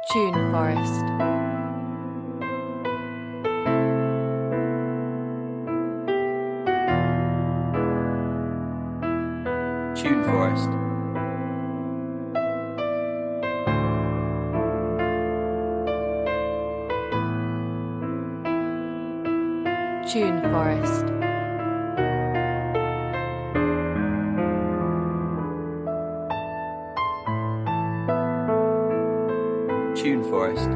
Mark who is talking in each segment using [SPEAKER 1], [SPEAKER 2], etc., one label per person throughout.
[SPEAKER 1] Tune Forest.
[SPEAKER 2] Tune Forest.
[SPEAKER 1] Tune Forest.
[SPEAKER 2] Tune Forest.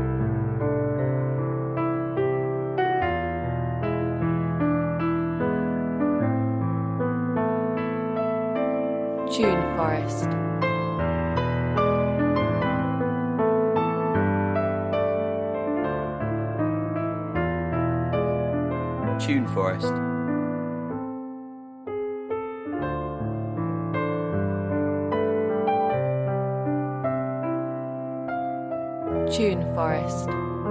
[SPEAKER 1] Tune Forest.
[SPEAKER 2] Tune Forest.
[SPEAKER 1] Tune Forest.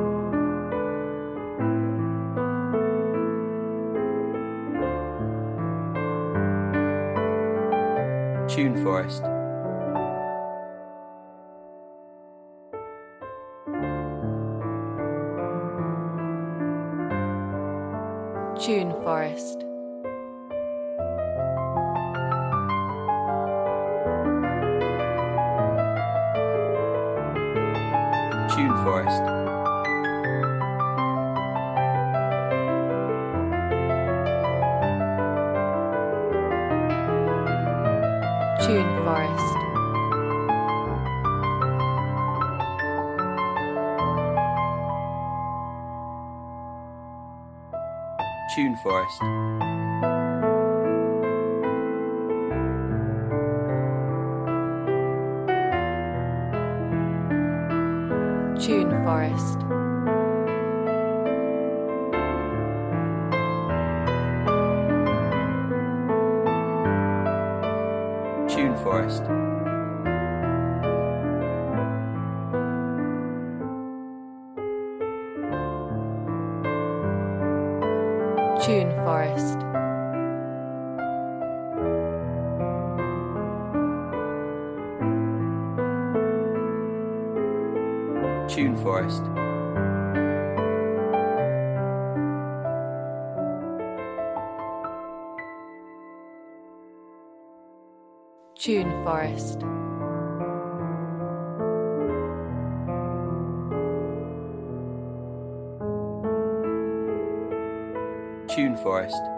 [SPEAKER 2] Tune Forest.
[SPEAKER 1] Tune Forest.
[SPEAKER 2] Tune Forest.
[SPEAKER 1] Tune Forest.
[SPEAKER 2] Tune Forest.
[SPEAKER 1] Tune Forest.
[SPEAKER 2] Tune Forest.
[SPEAKER 1] Tune Forest.
[SPEAKER 2] Tune Forest.
[SPEAKER 1] Tune Forest.
[SPEAKER 2] Tune Forest.